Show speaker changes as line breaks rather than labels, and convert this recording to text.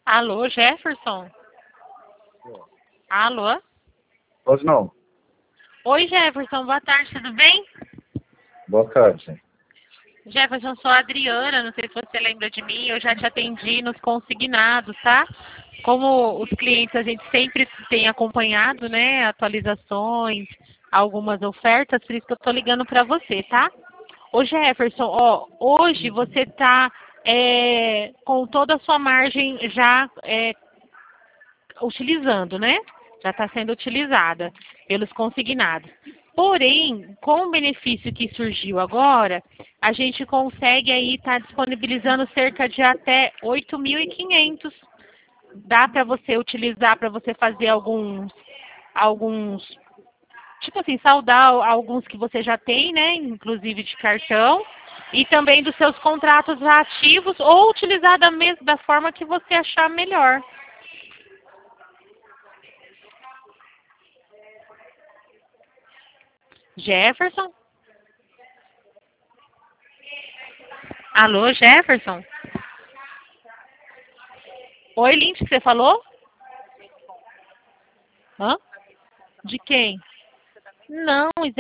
Alô, Jefferson? Alô?
Pois não.
Oi, Jefferson, boa tarde, tudo bem?
Boa tarde.
Jefferson, sou a Adriana, não sei se você lembra de mim, eu já te atendi nos consignados, tá? Como os clientes a gente sempre tem acompanhado, né, atualizações, algumas ofertas, por isso que eu tô ligando para você, tá? Ô Jefferson, ó, hoje você tá com toda a sua margem já utilizando, né? Já está sendo utilizada pelos consignados. Porém, com o benefício que surgiu agora, a gente consegue aí estar disponibilizando cerca de até 8.500. Dá para você utilizar, para você fazer alguns, tipo assim, saldar alguns que você já tem, né? Inclusive de cartão. E também dos seus contratos ativos, ou utilizar da forma que você achar melhor. Jefferson? Alô, Jefferson? Oi, Lindsay, você falou? Hã? De quem? Não,